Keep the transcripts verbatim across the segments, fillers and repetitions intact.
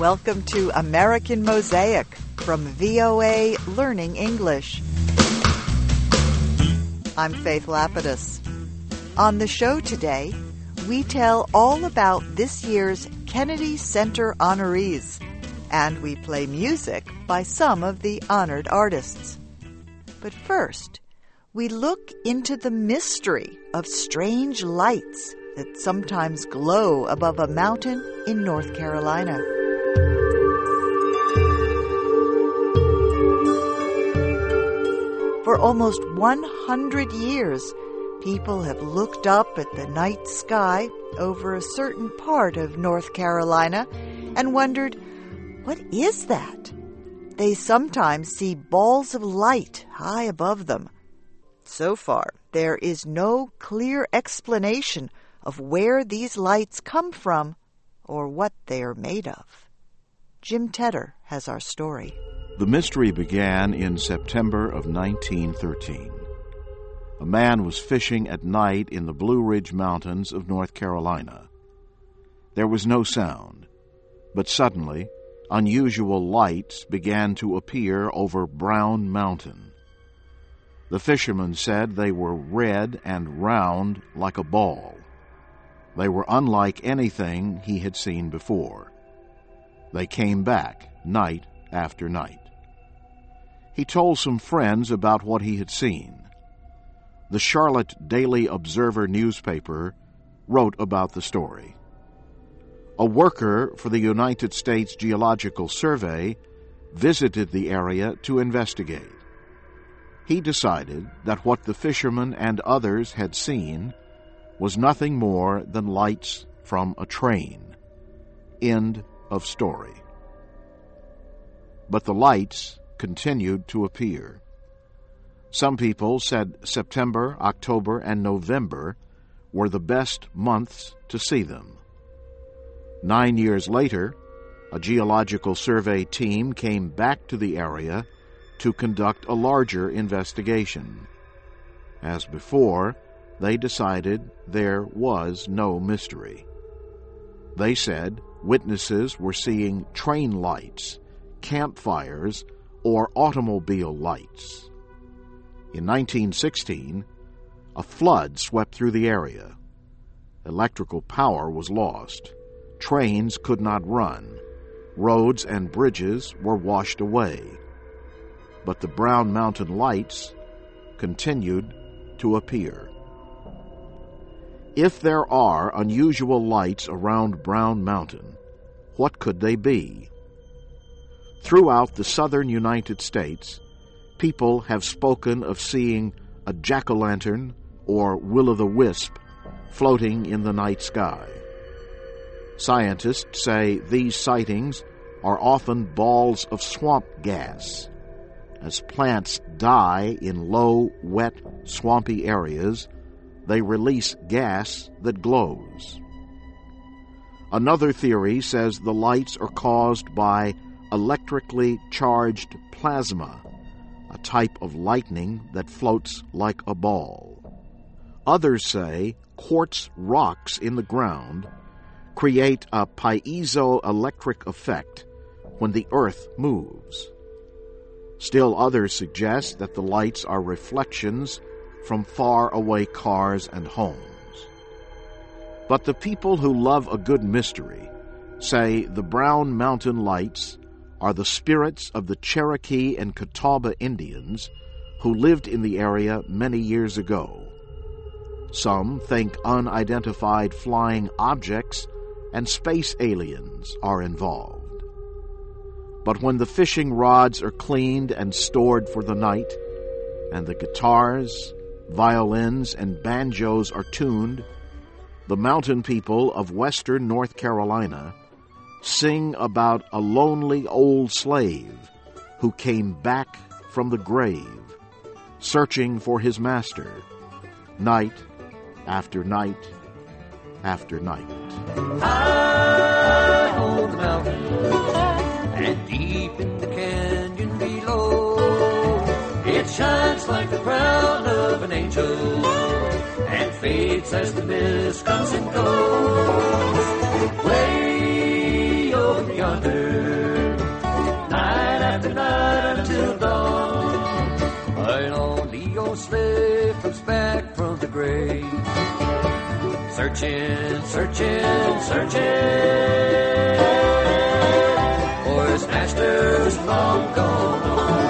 Welcome to American Mosaic from V O A Learning English. I'm Faith Lapidus. On the show today, we tell all about this year's Kennedy Center honorees, and we play music by some of the honored artists. But first, we look into the mystery of strange lights that sometimes glow above a mountain in North Carolina. For almost one hundred years, people have looked up at the night sky over a certain part of North Carolina and wondered, what is that? They sometimes see balls of light high above them. So far, there is no clear explanation of where these lights come from or what they are made of. Jim Tedder has our story. The mystery began in September of nineteen thirteen. A man was fishing at night in the Blue Ridge Mountains of North Carolina. There was no sound, but suddenly unusual lights began to appear over Brown Mountain. The fisherman said they were red and round like a ball. They were unlike anything he had seen before. They came back night after night. He told some friends about what he had seen. The Charlotte Daily Observer newspaper wrote about the story. A worker for the United States Geological Survey visited the area to investigate. He decided that what the fishermen and others had seen was nothing more than lights from a train. End of story. But the lights continued to appear. Some people said September, October, and November were the best months to see them. Nine years later, a geological survey team came back to the area to conduct a larger investigation. As before, they decided there was no mystery. They said witnesses were seeing train lights, campfires, or automobile lights. In nineteen sixteen, a flood swept through the area. Electrical power was lost. Trains could not run. Roads and bridges were washed away. But the Brown Mountain lights continued to appear. If there are unusual lights around Brown Mountain, what could they be? Throughout the southern United States, people have spoken of seeing a jack-o'-lantern or will-o'-the-wisp floating in the night sky. Scientists say these sightings are often balls of swamp gas. As plants die in low, wet, swampy areas, they release gas that glows. Another theory says the lights are caused by electrically charged plasma, a type of lightning that floats like a ball. Others say quartz rocks in the ground create a piezoelectric effect when the earth moves. Still others suggest that the lights are reflections from far-away cars and homes. But the people who love a good mystery say the Brown Mountain lights are the spirits of the Cherokee and Catawba Indians who lived in the area many years ago. Some think unidentified flying objects and space aliens are involved. But when the fishing rods are cleaned and stored for the night, and the guitars, violins, and banjos are tuned, the mountain people of western North Carolina sing about a lonely old slave who came back from the grave, searching for his master, night after night after night. High on the mountain and deep in the canyon below, it shines like the crown of an angel and fades as the mist comes and goes. Way over yonder searching, searching, searching for his master's long gone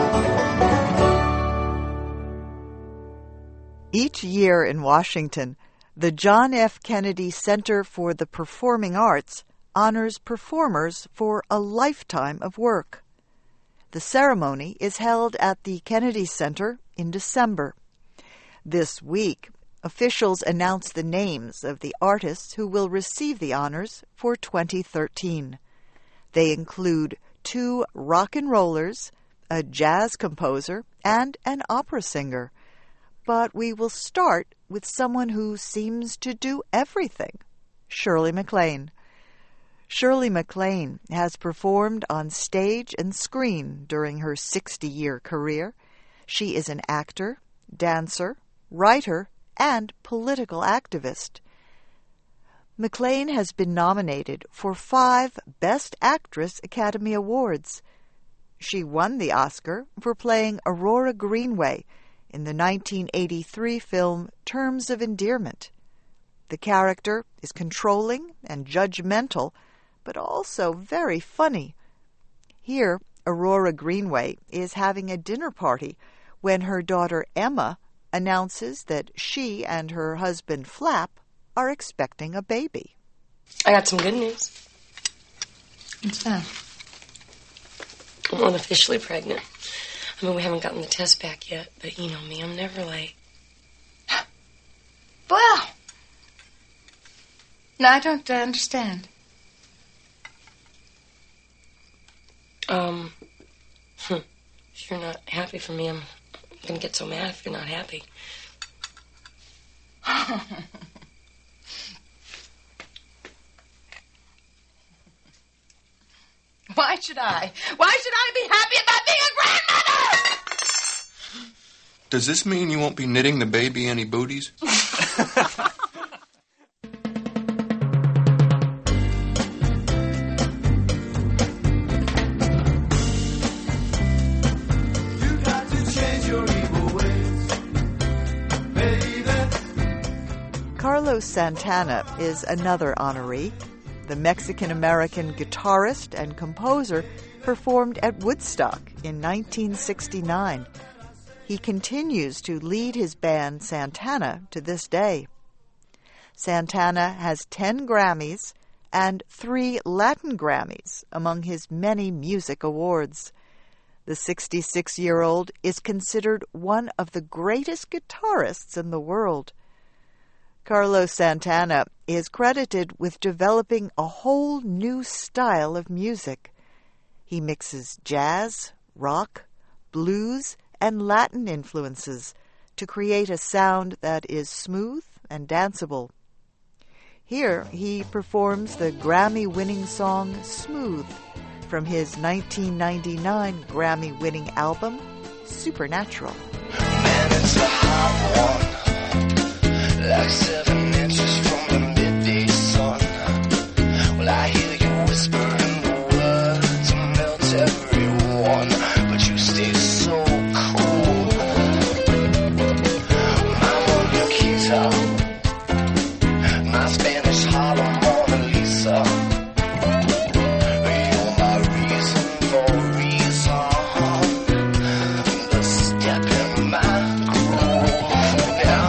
home. Each year in Washington, the John F. Kennedy Center for the Performing Arts honors performers for a lifetime of work. The ceremony is held at the Kennedy Center in December. This week, officials announced the names of the artists who will receive the honors for twenty thirteen. They include two rock and rollers, a jazz composer, and an opera singer. But we will start with someone who seems to do everything, Shirley MacLaine. Shirley MacLaine has performed on stage and screen during her sixty-year career. She is an actor, dancer, writer, and political activist. MacLaine has been nominated for five Best Actress Academy Awards. She won the Oscar for playing Aurora Greenway in the nineteen eighty-three film Terms of Endearment. The character is controlling and judgmental, but also very funny. Here, Aurora Greenway is having a dinner party when her daughter Emma announces that she and her husband Flap are expecting a baby. I got some good news. What's that? I'm unofficially pregnant. I mean, we haven't gotten the test back yet, but you know me, I'm never late. Well, no, I don't uh, understand. Um, if you're not happy for me, I'm going to get so mad if you're not happy. Why should I? Why should I be happy about being a grandmother? Does this mean you won't be knitting the baby any booties? Carlos Santana is another honoree. The Mexican-American guitarist and composer performed at Woodstock in nineteen sixty-nine. He continues to lead his band Santana to this day. Santana has ten Grammys and three Latin Grammys among his many music awards. The sixty-six-year-old is considered one of the greatest guitarists in the world. Carlos Santana is credited with developing a whole new style of music. He mixes jazz, rock, blues, and Latin influences to create a sound that is smooth and danceable. Here he performs the Grammy-winning song Smooth from his nineteen ninety-nine Grammy-winning album Supernatural. Man, it's a hot one. Like seven inches from the midday sun. Well, I hear you whispering the words to melt everyone, but you stay so cool. Mama Nikita, my Spanish Harlem Mona Lisa. You're my reason for reason, the step in my groove now.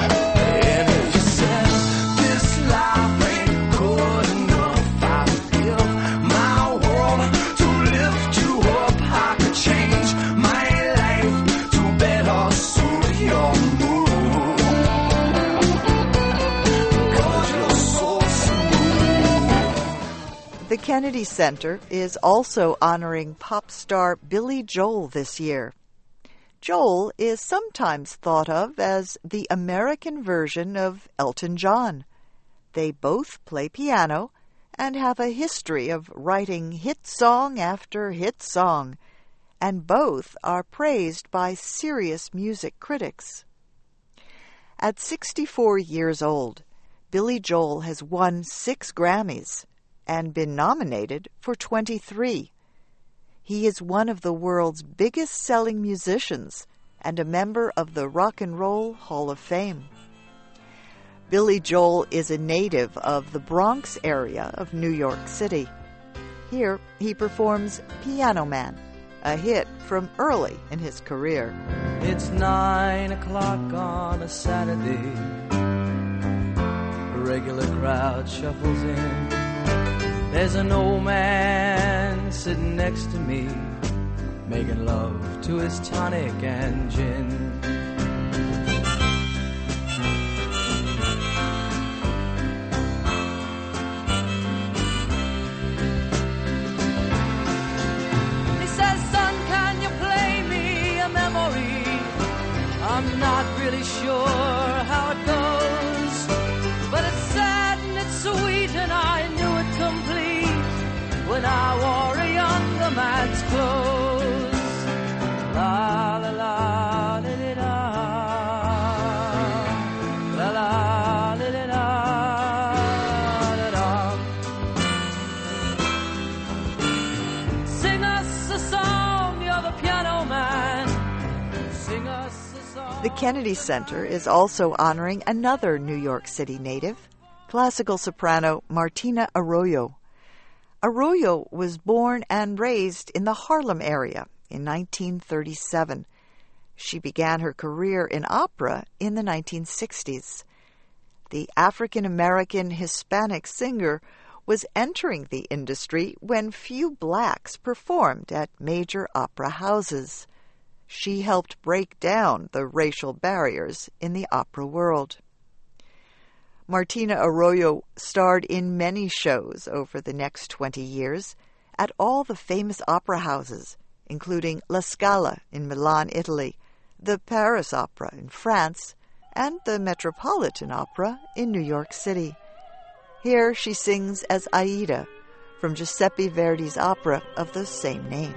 The Kennedy Center is also honoring pop star Billy Joel this year. Joel is sometimes thought of as the American version of Elton John. They both play piano and have a history of writing hit song after hit song, and both are praised by serious music critics. At sixty-four years old, Billy Joel has won six Grammys and been nominated for twenty-three. He is one of the world's biggest-selling musicians and a member of the Rock and Roll Hall of Fame. Billy Joel is a native of the Bronx area of New York City. Here, he performs Piano Man, a hit from early in his career. It's nine o'clock on a Saturday. A regular crowd shuffles in. There's an old man sitting next to me, making love to his tonic and gin. I'm not really sure how it goes, but it's sad and it's sweet, and I knew it complete when I wore a younger man's clothes. La la la la la la la la la la. Sing us a song, you're the piano man. Sing us. The Kennedy Center is also honoring another New York City native, classical soprano Martina Arroyo. Arroyo was born and raised in the Harlem area in nineteen thirty-seven. She began her career in opera in the nineteen sixties. The African-American Hispanic singer was entering the industry when few blacks performed at major opera houses. She helped break down the racial barriers in the opera world. Martina Arroyo starred in many shows over the next twenty years at all the famous opera houses, including La Scala in Milan, Italy, the Paris Opera in France, and the Metropolitan Opera in New York City. Here she sings as Aida from Giuseppe Verdi's opera of the same name.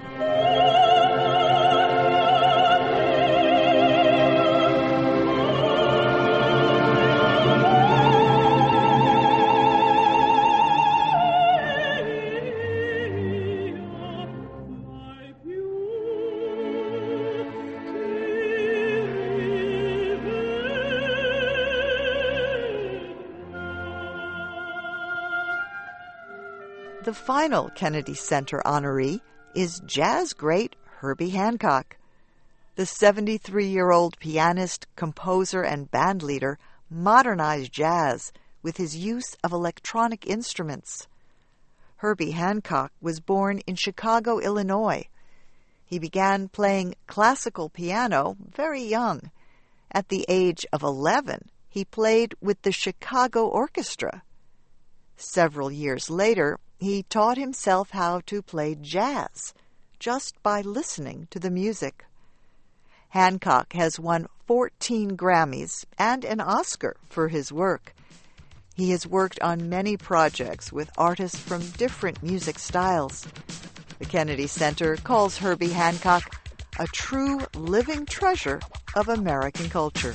The final Kennedy Center honoree is jazz great Herbie Hancock. The seventy-three-year-old pianist, composer, and bandleader modernized jazz with his use of electronic instruments. Herbie Hancock was born in Chicago, Illinois. He began playing classical piano very young. At the age of eleven, he played with the Chicago Orchestra. Several years later, he taught himself how to play jazz just by listening to the music. Hancock has won fourteen Grammys and an Oscar for his work. He has worked on many projects with artists from different music styles. The Kennedy Center calls Herbie Hancock a true living treasure of American culture.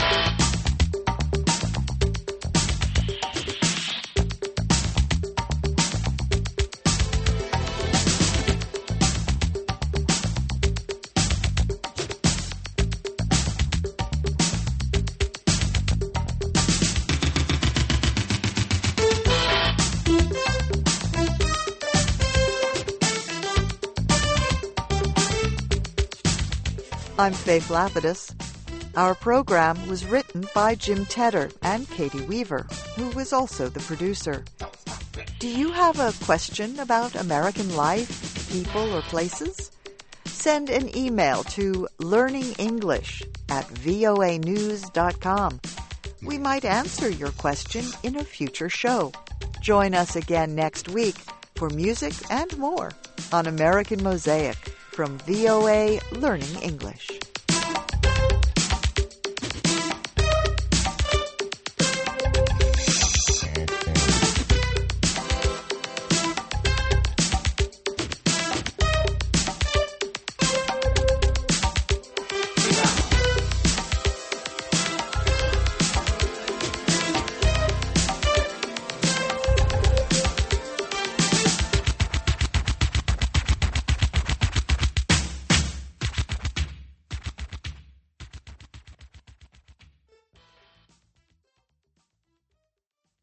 I'm Faith Lapidus. Our program was written by Jim Tedder and Katie Weaver, who was also the producer. Do you have a question about American life, people, or places? Send an email to learningenglish at voa news dot com. We might answer your question in a future show. Join us again next week for music and more on American Mosaic from V O A Learning English.